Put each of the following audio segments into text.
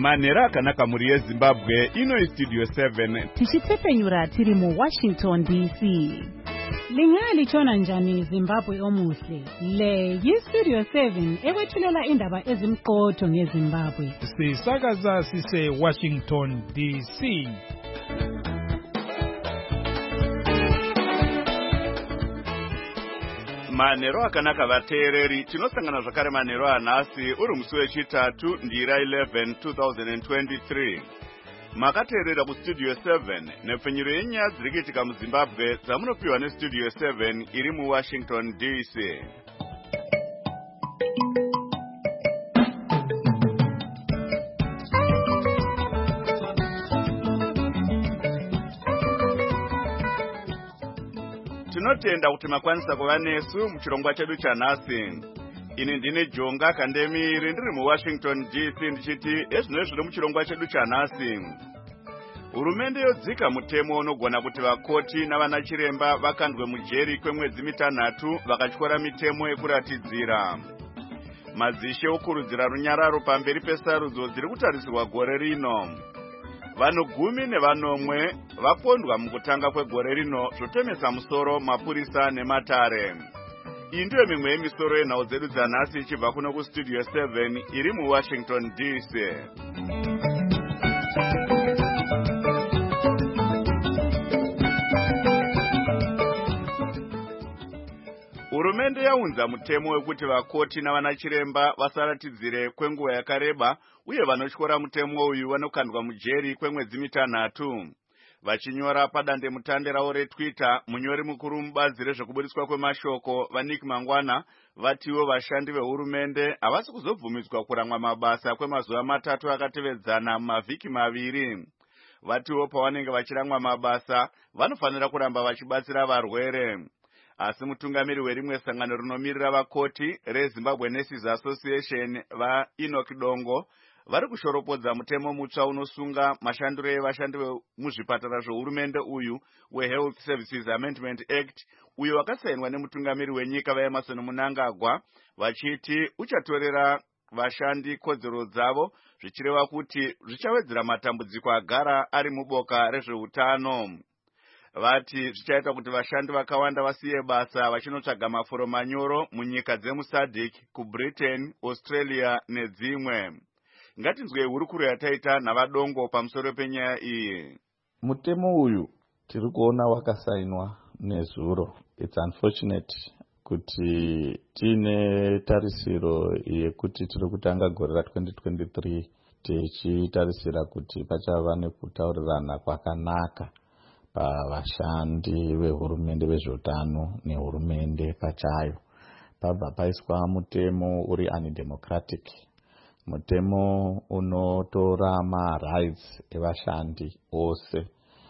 Manera akanaka muri yeZimbabwe ino Studio 7 tichitepfenyura tiri mu Washington DC. Lingali chona njani Zimbabwe omuhle. Le yiStudio 7 ewethulela indaba ezimqotho ngeZimbabwe. Sisakaza sise Washington DC. Manero akanaka vateereri tinosangana zvakare manero anhasi uri musi wechitatu ndira 11 2023. Makateerera kuStudio 7 nepfenyuro yenyaya dziri kuitika muZimbabwe dzamunopiwa neStudio 7 iri muWashington DC. Tinotenda kuti makwanisa kuva nesu muchirongwa chedu chanhasi. Ini ndine Jonga Kandemiri ndiri muWashington DC ndichiti ezvino zviri muchirongwa chedu chanhasi. Hurumende yodzika mutemo unogona kuti vakoti navana chiremba vakandwe mujeri kwemwedzi 3 vakatyora mitemo yekuratidzira. Mazishe okurudzira runyararo pamberi pesarudzo dziri kutarisirwa gore rino. Vanhu 10 vapondwa mukutanga kwegore rino zvotemesa musoro mapurisa nematare. Iyi ndiyo mimwe yemisoro yenhau dzedu dzanhasi ichibva kuno kuStudio 7 iri muWashington DC. Hurumende yaunza mutemo wekuti vakoti navana chiremba vasaratidzire kwenguva yakareba uye vanotyora mutemo uyu vanokandwa mujeri kwemwedzi 3. Vachinyora padandemutande ravo reTwitter, munyori mukuru mubazi rezvekubudiswa kwemashoko vaNick Mangwana vatiwo vashandi vehurumende havasi kuzobvumidzwa kuramwa mabasa kwemazuva 3 akatevedzana mavhiki 2. Vatiwo pavanenge vachiramwa mabasa vanofanira kuramba vachibatsira varwere. Asi mutungamiri werimwe sangano rinomirira vakoti reZimbabwe Nurses Association vaEnoch Dongo vari kushoropodza mutemo mutsva unosunga mashandiro evashandi vemuzvipatara zvehurumende uyu weHealth Services Amendment Act uyo wakasainwa nemutungamiri wenyika vaEmmerson Mnangagwa vachiti uchatorera vashandi kodzero dzavo zvichireva kuti zvichawedzera matambudziko agara ari muboka rezveutano. Vati zvichaita kuti vashandi vakawanda vasiye basa vachinotsvaga mafuro manyoro munyika dzemuSADC, kuBritain, Australia nedzimwe. Ngatinzwei hurukuro yataita navaDongo pamusoro penyaya iyi. Mutemo uyu tiri kuona wakasainwa nezuro. It's unfortunate kuti tine tarisiro yekuti tiri kutanga gore ra2023 tichitarisira kuti pachava nekutaurirana kwakanaka pavashandi vehurumende vezveutano nehurumende pachayo. Pabva paiswa mutemo uri undemocratic, mutemo unotora marights evashandi ose,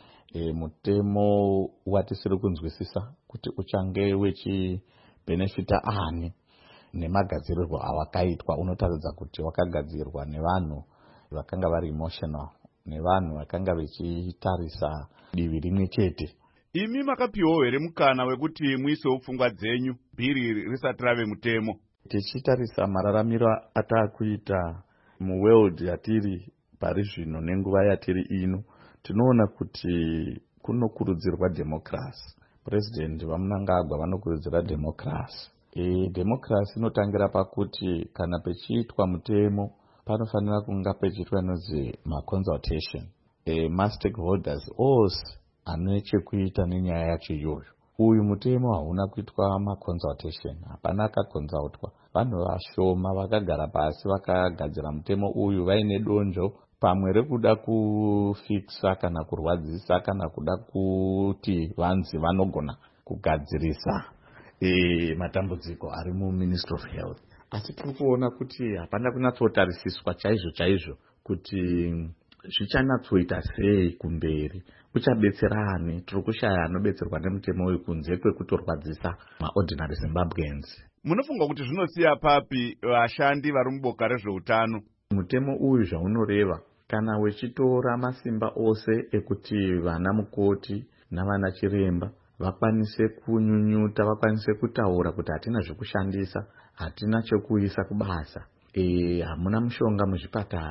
mutemo watisiri kunzwisisa kuti uchange wechibenefita ani nemagadzirirwo awakaitwa. Unotaridza kuti wakagadzirwa nevanhu vakanga vari emotional, nevanhu vakanga vechitarisa divi rimwe chete. Imi makapiwawo here mukana wekuti muisewo pfungwa dzenyu bhiri risati rave mutemo? Tichitarisa mararamiro ataakuita muworld yatiri pari zvino nenguva yatiri ino, tinoona kuti kunokurudzirwa democracy. President vaMnangagwa vanokurudzira democracy. Democracy inotangira pakuti kana pechiitwa mutemo panofanira kunga pechiitwa inozi maconsultation. Stakeholders ose anechekuita nenyaya yacho iyoyo. Uyu mutemo hauna kuitwa maconsultation, hapana akakonzultwa. Vanhu vashoma vakagara pasi vakagadzira mutemo uyu vaine donzvo pamwe rekuda kufikisa kana kurwadzisa kana kuda kuti vanzi vanogona kugadzirisa matambudziko ari muMinistry of Health. Asi tiri kuona kuti hapana kunyatsotarisiswa chaizvo kuti zvichanatsoita sei kumberi, uchabetserani. Tiri kushaya anobetserwa nemutemo uyu kunze kwekutorwadzisa maordinary Zimbabweans. Munofunga kuti zvinosiya papi vashandi vari muboka rezveutano? Mutemo uyu zvaunoreva, kana wechitora masimba ose ekuti vana mukoti navana chiremba vakwanise kunyunyuta, vakwanise kutaura kuti hatina zvekushandisa, hatina chekuisa kubasa, hamuna mushonga muzvipatara,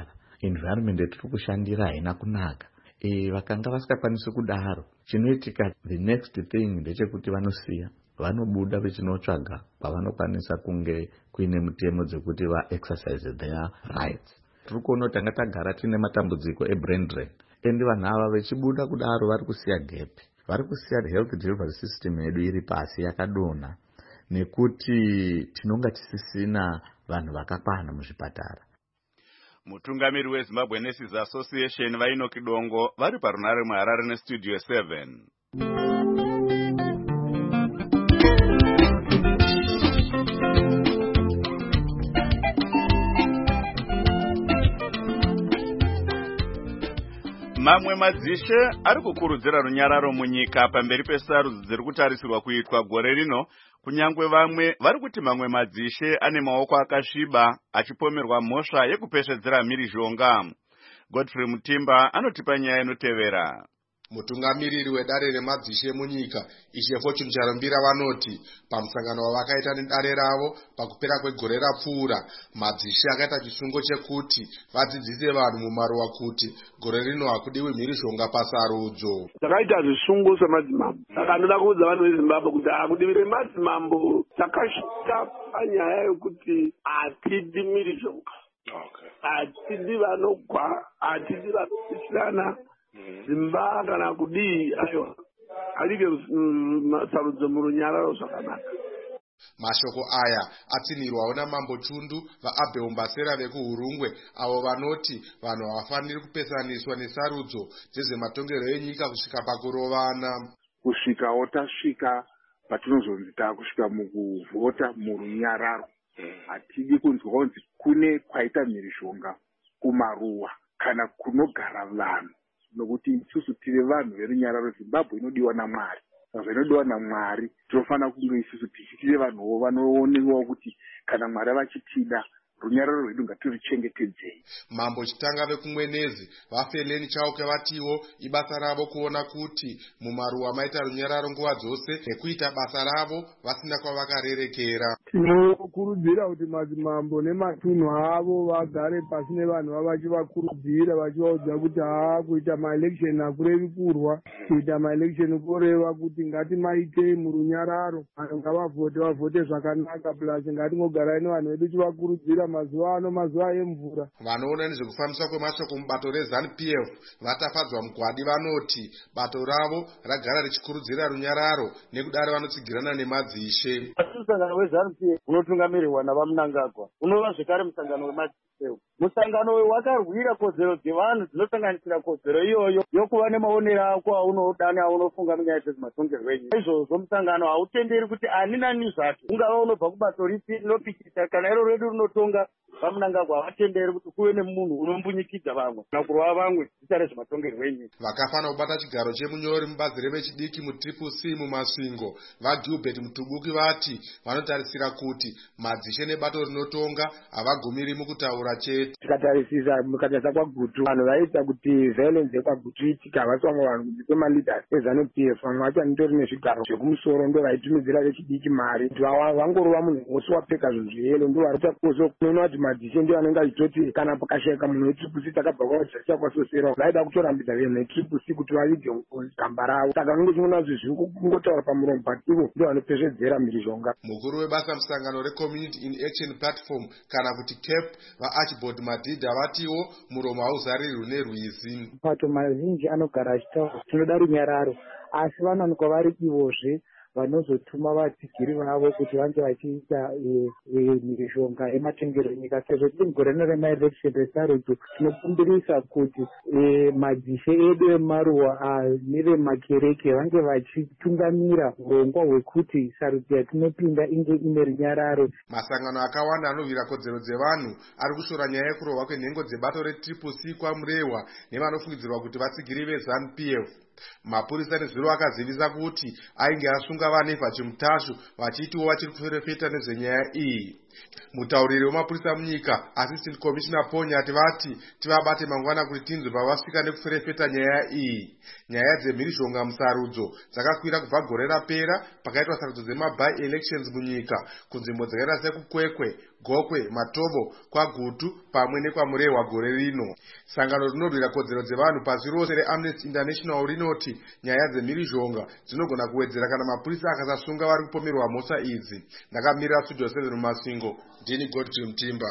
environment yatiri kushandira haina kunaka. Vakanga vasingakwanisi kudaro, chinoitika the next thing ndechekuti vanosiya, vanobuda vechinotsvaga kwavanokwanisa kunge kuine mitemo dzekuti va-exercise their rights. Tiri kuona kuti tanga tagara tine matambudziko e-brain drain, ende vanhu ava vechibuda kudaro vari kusiya gap, vari kusiya health delivery system yedu iri pasi yakadonha, nekuti tinonga tisisina vanhu vakakwana muzvipatara. Mutungamiri weZimbabwe Nurses Association vainoki Dongo vari parunare muHarare nestudio 7. Mamwe madzishe ari kukurudzira runyararo munyika pamberi pesarudzo dziri kutarisirwa kuitwa gore rino, kunyangwe vamwe vari kuti mamwe madzishe ane maoko akasviba achipomerwa mhosva yekupesvedzera mhirizhonga. Godfrey Mutimba anotipa nyaya inotevera. Mutungamiriri wedare remadzishe munyika Ishe Fortune Charumbira vanoti pamusangano wavakaita nedare ravo pakupera kwegore rapfuura, madzishe akaita chisungo chekuti vadzidzise vanhu mumaruwa kuti gore rino hakudiwi mhirizhonga pasarudzo. Takaita zvisungo semadzimambo, saka ndoda kuudza vanhu veZimbabwe kuti hakudiwi madzimambo takasvika panyaya yokuti hatidi mhirizhonga, hatidi vanogwa, hatidi vanopisirana Zimba kana kudii ayo alike sarudzo murunyararo zvakanaka. Mashoko aya atsinirwawo naMambo Chundu vaAbheumbasera vekuHurungwe, avo vanoti vanhu havafaniri kupesaniswa nesarudzo dzezvematongerwo enyika kusvika pakurovana. Kusvikawo tasvika patinozonzi takusvika mukuvhota murunyararo, hatidi kunzwa kunzi kune kwaita mhirizhonga kumaruwa kana kunogara vanhu, nokuti isusu tiri vanhu verunyararo. Zimbabwe inodiwa naMwari, saka inodiwa naMwari tinofanira kunge isusu tichitire vanhuwo vanoonewa kuti kana Mwari vachitida runyararo rwedu ngatirichengetedzei. Mambo Chitanga vekumwenezi vaFeleni Chauke vatiwo ibasa ravo kuona kuti mumaruwa maita runyararo nguva dzose nekuita basa ravo vasina kwavakarerekera. Tinokurudzira kuti madzimambo nematunhu avo vagare pasi nevanhu vavo vachivakurudzira vachivaudza kuti kuita maelection hakurevi kurwa, kuita maelection kureva kuti ngatimaite murunyararo, vanhu ngavavhote zvakanaka, plus ngatingogarai nevanhu vedu tichivakurudzira mazuva ano, mazuva emvura. Vanoona nezvekufambiswa kwemashoko mubato reZANU-PF vatafadzwa mugwadi vanoti bato ravo ragara richikurudzira runyararo nekudaro vanotsigirana nemadzishe. Musangano weZANU-PF unotungamirirwa navaMnangagwa unova zvekare musangano wemadzishe. Musangano uyu wakarwira kodzero dzevanhu dzinosanganisira kodzero iyoyo yokuva nemaonero ako aunoda neaunofunga munyaya dzezvematongerwo enyika. Izvozvo musangano hautenderi kuti ani nani zvake, ungava unobva kubato ripi rinopikisa kana iro redu rinotonga, vaMnangagwa havatenderi kuti kuve nemunhu unombunyikidza vamwe kana kurova vamwe zita rezvematongerwo enyika. Vakafana kubata chigaro chemunyori mubazi revechidiki muTCC mumasvingo vaGilbert Mutubuki vati vanotarisira kuti madzishe nebato rinotonga havagumiri mukutaura chete. Tikatarisisa mukatarisa kwaGutu, vanhu vaita kuti violence yekwaGutu itika, havasi vamwe vanhu kuti kwemaleaders eZANU-PF, vamwe vacho vanitori nezvigaro zvekumusoro ndo vaitumidzira vechidiki mari kuti vangorova munhu wose wapfeka zvinhu zveyero ndo vari kuita kunoona kuti madzishe ndio anenge achitoti kana pakashayika munhu weTCC takabva kwavachasisa kwasosera vaida kutorambidza vanhu veTCC kuti vavige gamba ravo, saka unenge uchiona kuti zviri kungotaura pamuromo but ivo ndio vanopesvedzera mhirizhonga. Mukuru webasa musangano reCommunity in Action Platform kana kuti CAP vaArchibald Madhidha vatiwo muromo hauzarirwi nerwizi. Mapato mazhinji anogara achitaura tinoda runyararo, asi vanowanikwa vari ivozve vanozotuma vatsigiri vavo kuti vange vachiita mhirizhonga yematengero enyika. Sezvo tiri mugore rino remaelection resarudzo, tinokumbirisa kuti madzishe edu emaruwa nevemakereke vange vachitungamira urongwa hwekuti sarudzo yatinopinda inge ine runyararo. Masangano akawanda anovira kodzero dzevanhu ari kushora nyaya yekurohwa kwenhengo dzebato reTCC kwaMurehwa nevanofungidzirwa kuti vatsigiri veZANU-PF. Mapurisa nezviro akazivisa kuti ainge asunga vanevha chimutashu vachitiwo vachiri kuferefeta nezvenyaya iyi. Mutauriri wemapurisa munyika Assistant Commissioner Ponyati vati tivabate mangwana kuti tinzwe pavasvika nekuferefeta nyaya iyi. Nyaya dzemhirizhonga musarudzo dzakakwira kubva gore rapera pakaitwa sarudzo dzemaby elections munyika kunzvimbo dzakaita sekukwekwe, Gokwe, Matobo, kwaGutu pamwe nekwamurehwa gore rino. Sangano rinorwira kodzero dzevanhu pasi rose reAmnesty International rinoti nyaya dzemhirizhonga dzinogona kuwedzera kana mapurisa akasasunga vari kupomerwa mhosva idzi. Ndakamirira Studio 7 muMasingo, ndini Godfrey Mutimba.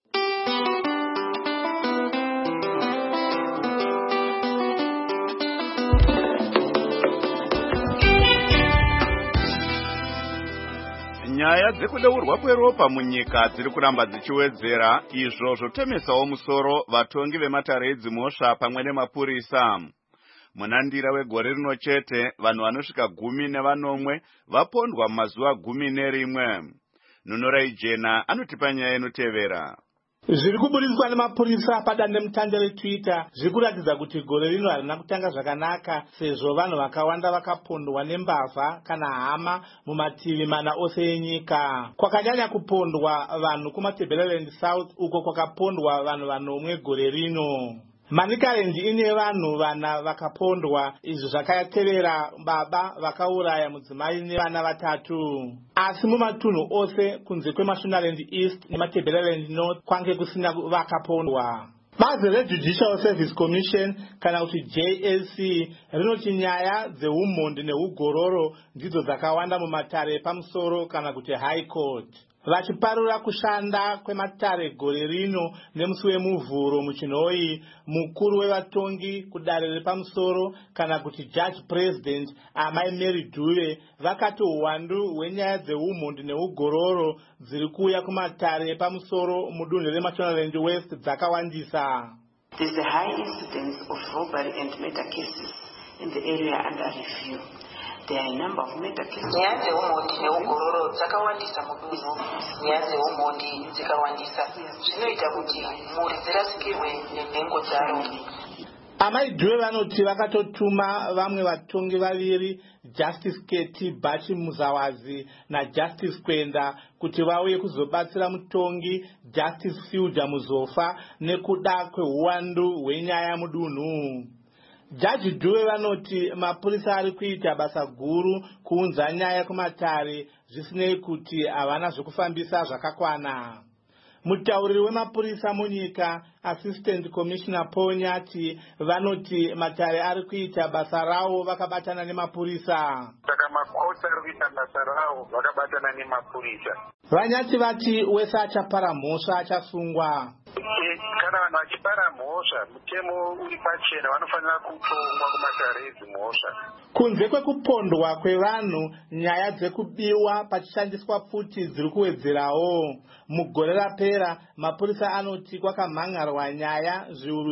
Nyaya dzekudeurwa kweropa munyika dziri kuramba dzichiwedzera, izvo zvotemesawo musoro vatongi vematare edzimhosva pamwe nemapurisa. Munandira wegore rino chete vanhu vanosvika 10 vapondwa mumazuva 11. Nunurai Jena anotipa nyaya inotevera. Zviri kuburitswa nemapurisa padandemutande reTwitter zviri kuratidza kuti gore rino harina kutanga zvakanaka, sezvo vanhu vakawanda vakapondwa nembavha kana hama mumativi mana ose enyika. Kwakanyanya kupondwa vanhu kumaTebeleland South, uko kwakapondwa vanhu 9 gore rino. Manicaland ine vanhu 4 vakapondwa, izvi zvakatevera baba vakauraya mudzimai nevana 3. Asi mumatunhu ose kunze kweMashonaland East nemaTebeleland North kwange kusina vakapondwa. Bazi reJudicial Service Commission kana kuti JSC rinoti nyaya dzeumhondi neugororo ndidzo dzakawanda mumatare pamusoro kana kuti High Court. Vachiparura kushanda kwematare gore rino nemusi wemuvhuro muChinhoyi, mukuru wevatongi kudare repamusoro kana kuti Judge President Amai Mary Duve vakati uwandu hwenyaya dzeumhondi neugororo dziri kuuya kumatare pamusoro mudunhu reMashonaland West dzakawandisa. There is a high incidence of robbery and murder cases in the area under review. There are a number of murder cases. Nyaya dzeumhondi neugororo dzakawandisa mudunhu. Nyaya dzeumhondi dzikawandisa zvinoita kuti mhuri dzirasikirwe nenhengo dzaro. Amai Duve vanoti vakatotuma vamwe vatongi 2, Justice Keti Bachi Muzawazi naJustice Kwenda, kuti vauye kuzobatsira mutongi Justice Fiuda Muzofa nekuda kweuwandu hwenyaya mudunhu. Jaji Duve vanoti mapurisa ari kuita basa guru kuunza nyaya kumatare zvisinei kuti havana zvokufambisa zvakakwana. Mutauriri wemapurisa munyika Assistant Commissioner Ponyati vanoti matare ari kuita basa rawo vakabatana nemapurisa. Saka makoti ari kuita basa rawo vakabatana nemapurisa. Vanyati vati wese achapara mhosva achasungwa. Kana vanhu vachipara mhosva, mutemo uri pachena, vanofanira kutongwa kumatare edzimhosva. Kunze kwekupondwa kwevanhu, nyaya dzekubiwa pachishandiswa pfuti dziri kuwedzerawo. Mugore rapera, mapurisa anoti kwakamhangarwa nyaya zviuru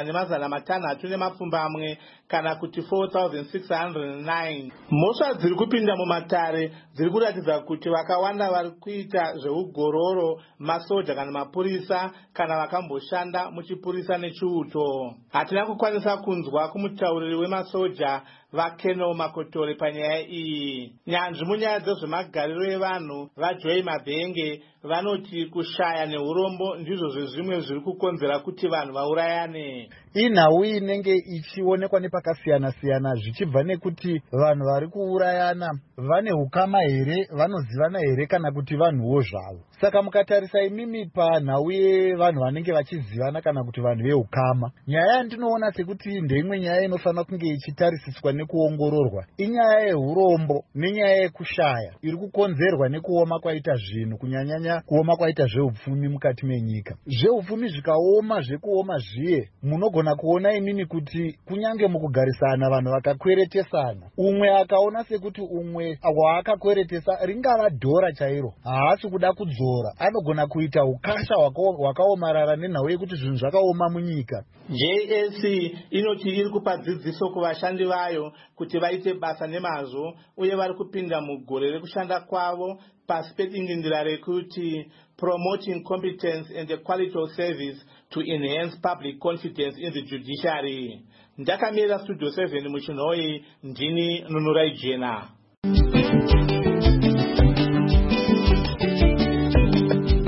4,600 kana kuti 4,609. Mhosva dziri kupinda mumatare dziri kuratidza kuti vakawanda vari kuita zveugororo, masoja kana mapurisa kana vakamboshanda muchipurisa nechiuto. Hatina kukwanisa kunzwa kumutauriri wemasoja vaKeno Makotore panyaya iyi. Nyanzvi munyaya dzezvemagariro evanhu vaJoy Mabhenge vanoti kushaya neurombo ndizvo zvezvimwe zviri kukonzera kuti vanhu vaurayane. Inhau inenge ichionekwa nepakasiyana siyana zvichibva nekuti vanhu vari kuurayana vane ukama here, vanozivana here kana kuti vanhuwo zvavo. Saka mukatarisa imimi panhau yevanhu vanenge vachizivana kana kuti vanhu veukama, nyaya yandinoona sekuti ndeimwe nyaya inofanira kunge ichitarisiswa nekuongororwa inyaya yeurombo nenyaya yekushaya iri kukonzerwa nekuoma kwaita zvinhu, kunyanyanya kuoma kwaita zveupfumi mukati menyika. Zveupfumi zvikaoma, zvekuoma zviye, munogona kuona imini kuti kunyange mukugarisana vanhu vakakweretesana, umwe akaona sekuti umwe waakakweretesa ringava dhora chairo, haasi kuda kudzora, anogona kuita ukasha wakaomarara nenhau yekuti zvinhu zvakaoma munyika. JSC inoti iri kupa dzidziso kuvashandi vayo kuti vaite basa nemazvo, uye vari kupinda mugore rekushanda kwavo pasi pedingindira rekuti promoting competence and the quality of service to enhance public confidence in the judiciary. Ndakamirira Studio 7 muChinhoyi, ndini Nunurai Jena.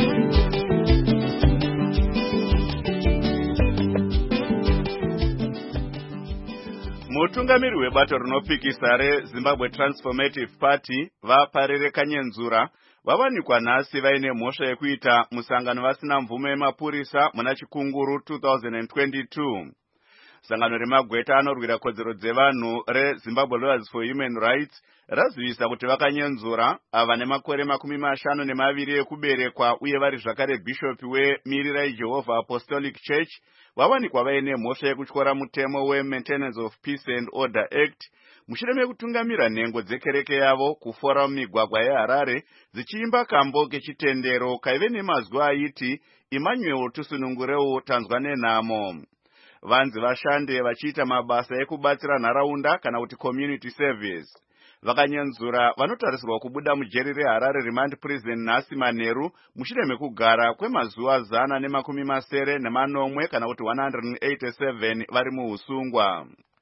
mutungamiri webato rinopikisa reZimbabwe Transformative Party vaParere Kanyenzura vawanikwa nhasi vaine mhosva yekuita musangano vasina mvume yemapurisa muna Chikunguru 2022. Sangano remagweta anorwira kodzero dzevanhu reZimbabwe Lawyers for Human Rights razivisa kuti vakanyenzura ava nemakore 52 ekuberekwa uye vari zvakare bhishopi weMirirai Jehovah Apostolic Church vawanikwa vaine mhosva yekutyora mutemo weMaintenance of Peace and Order Act mushure mekutungamira nhengo dzekereke yavo kufora mumigwagwa yeHarare dzichiimba kambo kechitendero kaive nemazwi aiti Emmanuel tusunungureu tanzwa nenhamo. Vanzi vashande vachiita mabasa ekubatsira nharaunda kana kuti community service. Vakanyenzura vanotarisirwa kubuda mujeri reHarare Remand Prison nhasi manheru mushure mekugara kwemazuva 180 kana kuti 187 vari muusungwa.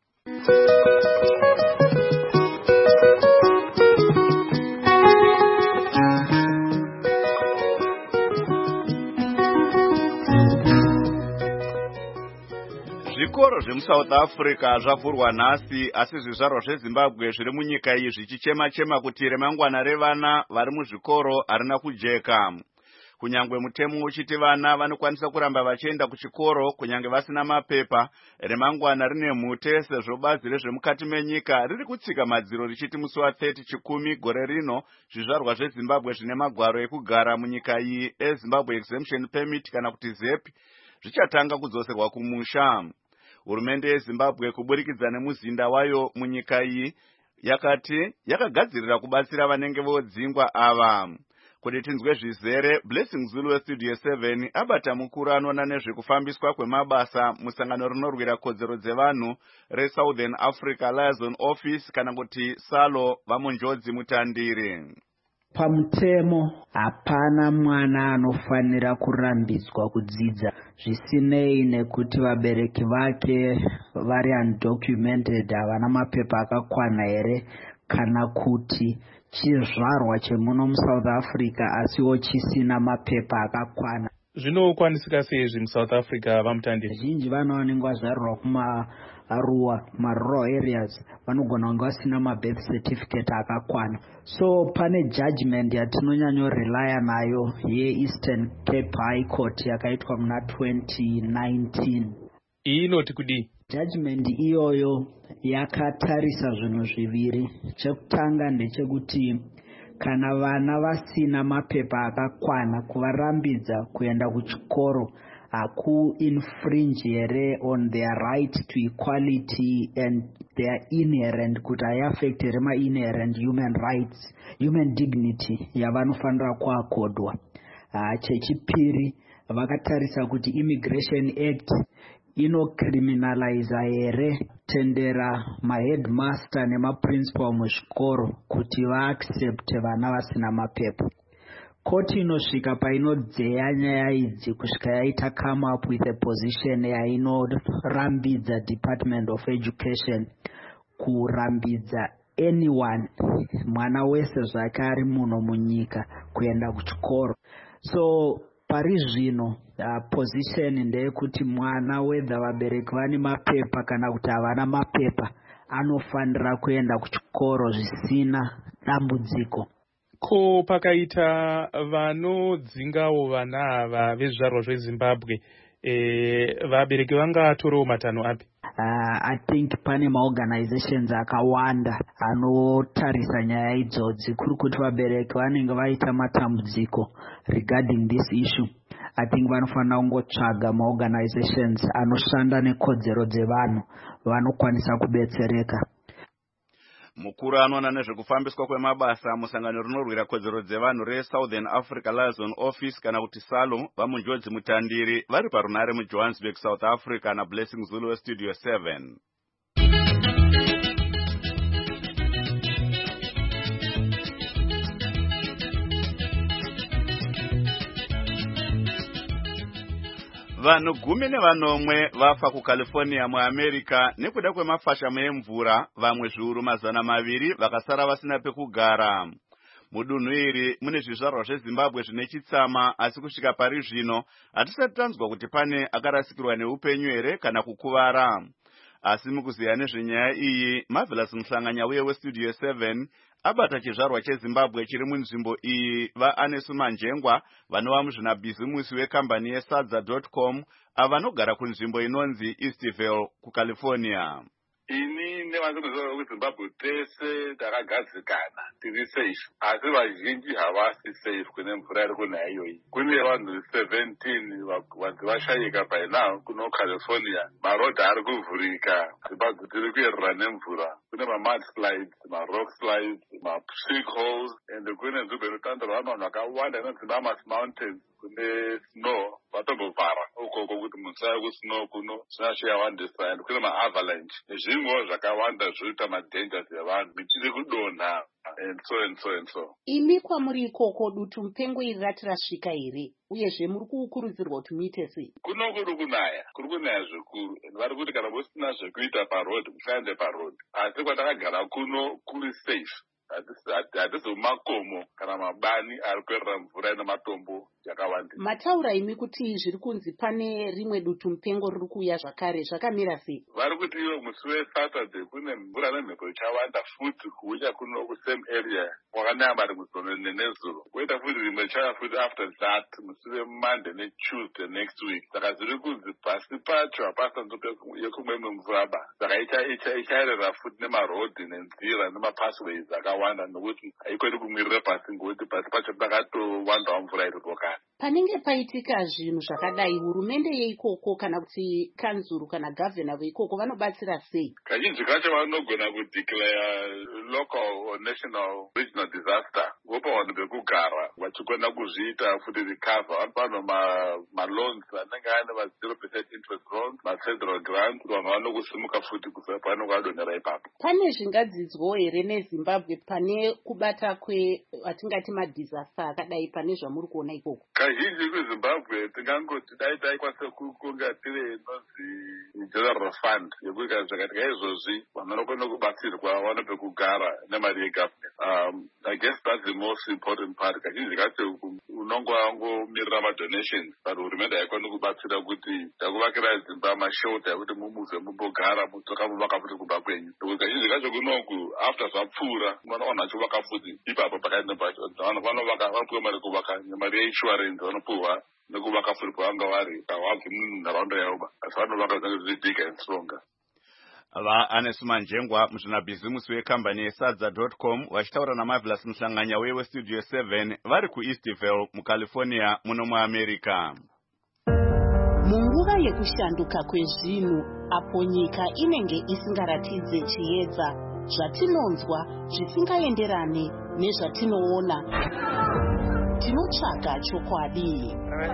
Zvikoro zvemuSouth Africa zvavhurwa nhasi asi zvizvarwa zveZimbabwe zviri munyika iyi zvichichema kuti remangwana revana vari muzvikoro harina kujeka. Kunyangwe mutemo uchiti vana vanokwanisa kuramba vachienda kuchikoro kunyange vasina mapepa, remangwana rine mhute sezvo bazi rezvemukati menyika riri kutsika madziro richiti musi wa30 Chikumi gore rino zvizvarwa zveZimbabwe zvine magwaro ekugara munyika iyi eZimbabwe Exemption Permit kana kuti ZEP zvichatanga kudzoserwa kumusha. Hurumende yeZimbabwe kuburikidza nemuzinda wayo munyika iyi yakati yakagadzirira kubatsira vanenge vodzingwa ava. Kuti tinzwe zvizere, Blessing Zulu weStudio 7 abata mukuru anoona nezvekufambiswa kwemabasa musangano rinorwira kodzero dzevanhu reSouthern Africa Liaison Office kana kuti SALO vamunjodzi mutandiri. Pamutemo hapana mwana anofanira kurambidzwa kudzidza zvisinei nekuti vabereki vake vari undocumented havana mapepa akakwana here kana kuti chizvarwa chemuno muSouth Africa asiwo chisina mapepa akakwana. Zvinokwanisika sei muSouth Africa vamutandiri? Zhinji vana vanenge vazvarirwa rural areas vanogona kunge vasina mabirth certificate akakwana. So pane judgment yatinonyanyorelaya nayo yeEastern Cape High Court yakaitwa muna 2019. Iyi inoti kudii? Judgment iyoyo yakatarisa zvinhu zviviri. Chekutanga ndechekuti kana vana vasina mapepa akakwana kuvarambidza kuenda kuchikoro haku-infringe here on their right to equality and their inherent kuti haiaffect here ma-inherent human rights, human dignity yavanofanira kuakodwa. Chechipiri vakatarisa kuti Immigration Act inocriminaliza here tendera maheadmaster nemaprincipal muzvikoro kuti vaaccept vana vasina mapepa. Koti inosvika painodzeya nyaya idzi kusvika yaita come up with a position yainorambidza Department of Education kurambidza anyone mwana wese zvake ari muno munyika kuenda kuchikoro. So pari zvino position ndeyekuti mwana whether vabereki vane mapepa kana kuti havana mapepa anofanira kuenda kuchikoro zvisina dambudziko. Ko pakaita vanodzingawo vana ava vezvizvarwa zveZimbabwe, vabereki vangatorewo matanho api? I think pane maorganizations akawanda anotarisa nyaya idzodzi kuri kuti vabereki vanenge vaita matambudziko regarding this issue. I think vanofanira kungotsvaga maorganizations anoshanda nekodzero dzevanhu vanokwanisa kubetsereka. Mukuru anoona nezvekufambiswa kwemabasa musangano rinorwira kodzero dzevanhu reSouthern Africa Liaison Office kana kuti SALO vamunjodzi mutandiri vari parunare muJohannesburg, South Africa na Blessing Zulu weStudio 7. Vanhu 19 vafa kuCalifornia muAmerica nekuda kwemafashamu emvura, vamwe zviuru 200 vakasara vasina pekugara. Mudunhu iri mune zvizvarwa zveZimbabwe zvine chitsama asi kusvika pari zvino hatisati tanzwa kuti pane akarasikirwa neupenyu here kana kukuvara. Asi mukuziya nezvenyaya iyi, Marvelous Mhlanganya uye weStudio 7 abata chizvarwa cheZimbabwe chiri munzvimbo iyi vaAnesu Manjengwa vanova muzvinabhizimusi wekambani yesadza.com avanogara kunzvimbo inonzi Eastville kuCalifornia. Ini nevanozorwa kuZimbabwe tese takagadzikana tiri safe, asi vazhinji havasi safe kune mvura iri kunaya iyoyi. Kune vanhu 17 vanhu vashayika by now kuno California. Marodhi ari kuvhurika, Zimbabwe tiri kuyerera nemvura. Kune mudslides, rock slides, sinkholes, and kune nzvimbo inotandirwa vanhu vakawanda inonzi Mammoth Mountains kune snow vatombovhara ukoko kuti musaya kusnow kuno zvinashiyawandisa, and kune maavalanche nezvimwewo zvakawanda zvoita madangers evanhu, miti iri kudonha and so. Imi kwamuri ikoko dutu mupengo iri rati rasvika here, uyezve muri kukurudzirwa kuti muite sei? Kuno kuri kunaya zvikuru, vari kuti kana musina zvekuita parodhi musaende parodhi, asi kwatakagara kuno kuri safe. Hatisi mumakomo kana mabani ari kuerera mvura ine matombo yakawandisa. Mataura imi kuti zviri kunzi pane rimwe dutu mupengo riri kuuya zvakare, zvakamira sei? Vari kuti iwo musi weSaturday kune mvura nemhepo ichawanda futi kuuya kuno kusame area wakanaya mari muzono nezuro. Koita futi rimwe chaya futi after that musi weMonday neTuesday next week. Saka zviri kunzi pasi pacho hapasanzo yekumwe mvura ba. Saka ichaerera futi nemarodhi nenzira nemapathways akawanda nokuti haikoni kumwirira pasi ngokuti pasi pacho pakatowandawo mvura iri kukana. Panenge paitika zvinhu zvakadai, hurumende yeikoko kana kuti kanzuru kana gavhena veikoko vanobatsira sei? Kazhinji kacho vanogona kudeclare local or national regional disaster, vopa vanhu vekugara vachigona kuzviita futi recover. Vanhu maloans anenge ane ma0% interest loans, mafederal grants, vanhu vanokusimuka futi kubva panokadonhera ipapo. Pane zvingadzidzwawo here neZimbabwe pane kubata atingati madisaster akadai pane zvamuri kuona ikoko? Kazhinji kuZimbabwe tingangoti dai taikwanisa kunga tiri inozi general fund yekuti zvakatika izvozvi vanhu vanokona kubatsirwa vane pekugara nemari yegovernment. I guess that's the most important part. Kazhinji kacho unongo wangomirira madonations, but hurumende haikoni kubatsira kuti takuvakira dzimba mashelter ekuti mumuze mumbogara mudzoka muvaka futi kumba kwenyu. Kazhinji kacho kunoku after zvapfuura vanowana achivaka futi ipapo pakaenda pacho vanhu vanopuwa mari kuvaka nemari yeinsurance vanopuwa nekuvaka futi pavanga vari havabvi munharaunda yavo, asi vanovaka zvinenge zviri big and stronger. VaAnesu Manjengwa muzvinabhizimusi wekambani yesadza.com vachitaura naMarvelous Mhlanganya uye weStudio 7 vari kuEastville muCalifornia muno muAmerica. Munguva yekushanduka kwezvinhu, apo nyika inenge isingaratidze chiedza, zvatinonzwa zvisingaenderane nezvatinoona, tinotsvaga chokwadi.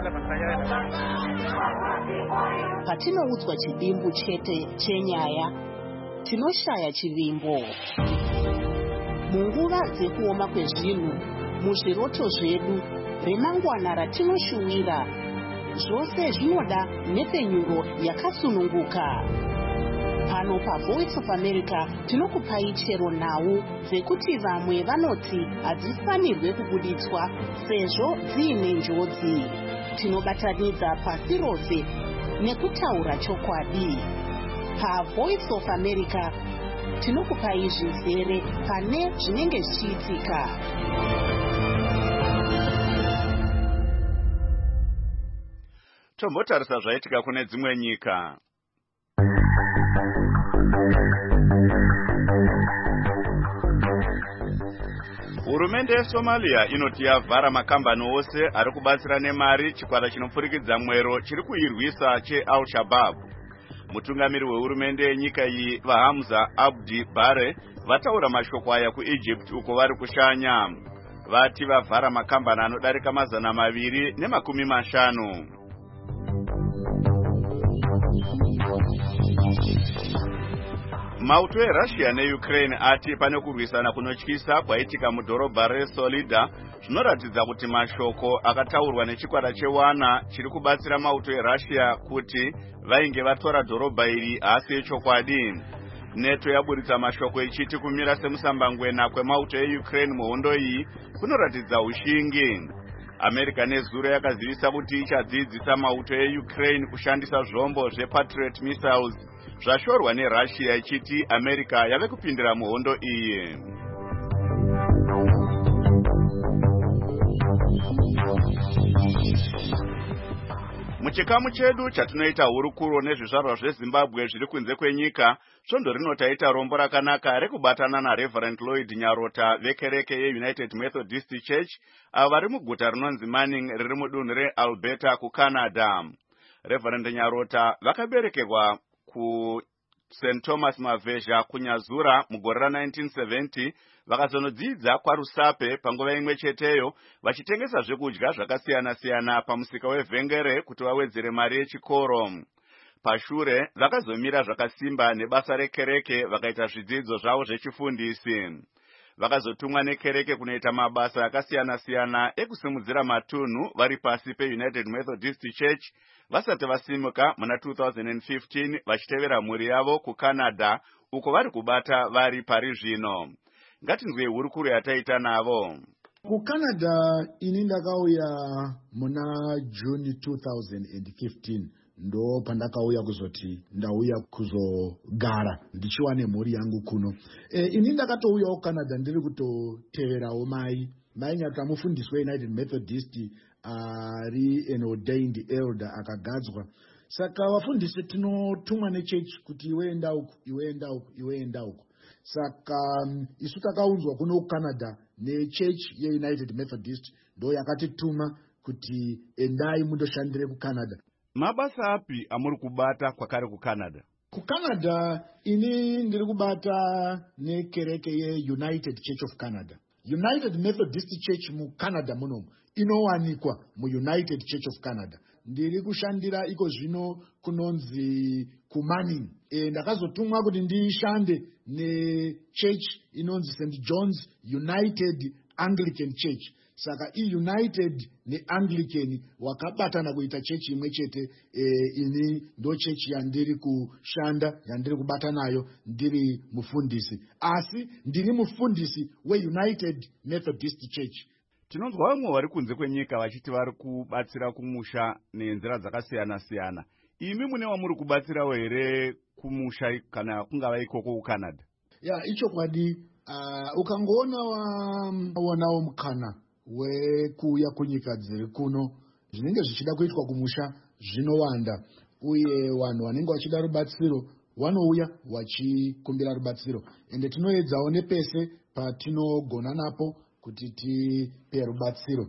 Patinoudzwa chidimbu chete chenyaya, tinoshaya chivimbo. Munguva dzekuoma kwezvinhu, muzviroto zvedu, remangwana ratinoshuwira, zvose zvinoda nepenyuro yakasununguka. Pano paVoice of America tinokupai chero nhau dzekuti vamwe vanoti hadzifanirwe kubuditswa sezvo dziine njodzi. Tinobatanidza pasi rose nekutaura chokwadi. PaVoice of America tinokupai zvizere pane zvinenge zvichiitika. Tombotarisa zvaitika kune dzimwe nyika. Hurumende yeSomalia inoti yavhara makambani ose ari kubatsira nemari chikwata chinopfurikidza mwero chiri kuirwisa cheAl-Shabaab. Mutungamiri wehurumende yenyika iyi vaHamza Abdi Bare vataura mashoko aya kuEgypt uko vari kushanya. Vati vavhara makambani anodarika 250. Mauto eRussia neUkraine ati pane kurwisana kunotyisa kwaitika mudhorobha reSolida zvinoratidza kuti mashoko akataurwa nechikwata chewana chiri kubatsira mauto eRussia kuti vainge vatora dhorobha iri haasi echokwadi. NATO yaburitsa mashoko ichiti kumira semusambangwena kwemauto eUkraine muhondo iyi kunoratidza ushingi. America nezuro yakazivisa kuti ichadzidzisa mauto eUkraine kushandisa zvombo zvePatriot missiles zvashorwa neRussia ichiti America yave kupindira muhondo iyi. Muchikamu chedu chatinoita hurukuro nezvizvarwa zveZimbabwe zviri kunze kwenyika, svondo rino taita rombo rakanaka rekubatana naReverend Lloyd Nyarota vekereke yeUnited Methodist Church avo vari muguta rinonzi Manning riri mudunhu reAlberta kuCanada. Reverend Nyarota vakaberekerwa kuSt Thomas Mavhezha kunyazura mugore ra1970 vakazonodzidza kwaRusape panguva imwe cheteyo vachitengesa zvekudya zvakasiyana-siyana pamusika wevhengere kuti vawedzere mari yechikoro. Pashure vakazomira zvakasimba nebasa rekereke vakaita zvidzidzo zvavo zvechifundisi. Vakazotumwa nekereke kunoita mabasa akasiyana-siyana ekusimudzira matunhu vari pasi peUnited Methodist Church vasati vasimuka muna 2015 vachitevera mhuri yavo kuCanada uko vari kubata vari pari zvino. Ngatinzwe hurukuro yataita navo. KuCanada ini ndakauya muna June 2015 ndo pandakauya kuzoti ndauya kuzogara ndichiwa nemhuri yangu kuno. Ini ndakatouyawo Canada ndiri kutoteverawo mai Nyarota mufundisi weUnited Methodist ari an ordained elder akagadzwa. Saka vafundisi tinotumwa nechechi kuti iweenda uku. Saka isu takaunzwa kuno kuCanada nechechi yeUnited Methodist ndo yakatituma kuti endai mundoshandire kuCanada. Mabasa api amuri kubata kwakare kuCanada? KuCanada ini ndiri kubata nekereke yeUnited Church of Canada. United Methodist Church muCanada munomu inowanikwa muUnited Church of Canada. Ndiri kushandira iko zvino kunonzi kuManning. Ndakazotumwa kuti ndishande nechurch inonzi St. John's United Anglican Church. Saka United neAnglican wakabatana kuita church imwe chete. Ini ndo church yandiri kushanda, yandiri kubata nayo ndiri mufundisi. Asi ndiri mufundisi weUnited Methodist Church. Tinonzwa vamwe vari kunze kwenyika vachiti vari kubatsira kumusha nenzira dzakasiyana-siyana. Imi mune wamuri kubatsirawo here kumusha kana kungava ikoko kuCanada? Ichokwadi. Ukangoona waonawo mukana wekuuya kunyika dziri kuno, zvinenge zvichida kuitwa kumusha zvinowanda, uye vanhu vanenge vachida rubatsiro vanouya vachikumbira rubatsiro, ende tinoedzawo nepese patinogona napo kuti tipe rubatsiro.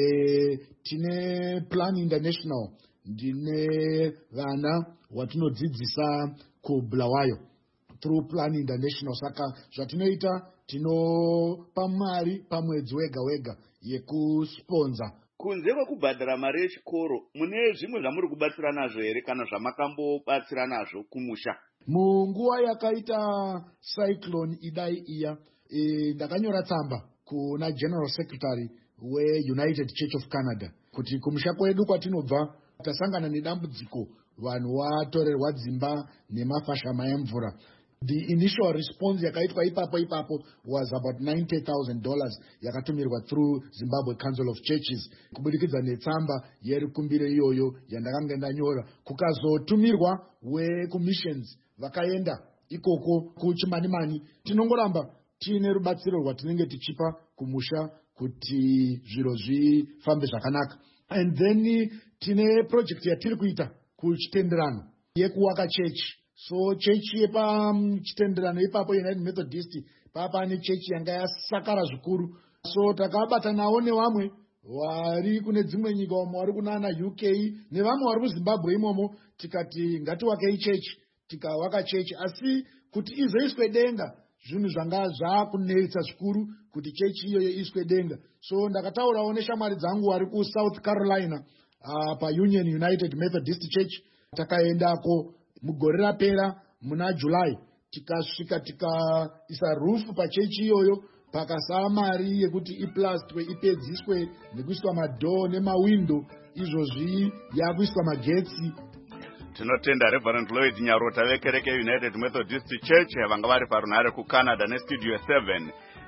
Tine Plan International, ndine vana watinodzidzisa kuBulawayo through Plan International. Saka zvatinoita tinopa mari pamwedzi wega yekusponza. Kunze kwekubhadhara mari yechikoro, mune zvimwe zvamuri kubatsira nazvo here kana zvamakambobatsira nazvo kumusha? Munguva yakaita cyclone idai iya, ndakanyora tsamba kuna General Secretary weUnited Church of Canada kuti kumusha kwedu kwatinobva tasangana nedambudziko, vanhu vatorerwa dzimba nemafashama emvura. The initial response yakaitwa ipapo was about $90,000 yakatumirwa through Zimbabwe Council of Churches kubudikidza netsamba yerikumbire iyoyo yandakanga ndanyora. Kukazotumirwa weCommissions vakaenda ikoko kuChimanimani. Tinongoramba tine rubatsiro rwatinenge tichipa kumusha kuti zviro zvifambe zvakanaka. And then tine project yatiri kuita kuchitenderano yekuwaka church. So church yepa chitenderano ipapo United Methodist papa ne church yanga yasakara zvikuru. So takabata nawo nevamwe vari kune dzimwe nyika, vamwe vari kunana UK nevamwe vari kuZimbabwe imomo, tikati ngatiwakei church. Tikawaka church, asi kuti izoiswe denga zvinhu zvanga zvakunetsa zvikuru kuti church iyoyo iswe denga. So ndakataurawo neshamwari dzangu vari kuSouth Carolina paUnion United Methodist Church. Takaendako mugore rapera muna July, tikasvika tikaisa roof pachechi iyoyo, pakasava mari yekuti iplastwe ipedziswe nekuiswa madhoo nemawindo, izvozvi yakuiswa magetsi. Tinotenda Reverend Lloyd Nyarota vekereke United Methodist Church vanga vari parunhare kuCanada neStudio 7.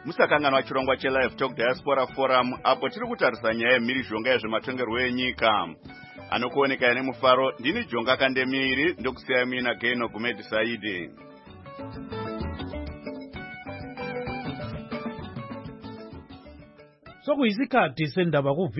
musakanganwa chirongwa chelive talk diaspora forum apo tiri kutarisa nyaya yemhirizhonga yezvematongerwo enyika. Anokuoneka nemufaro ndini Jonga Kandemiri ndokusiya mina Geno Gumedi Saidi. Sokuyisikhathi sendaba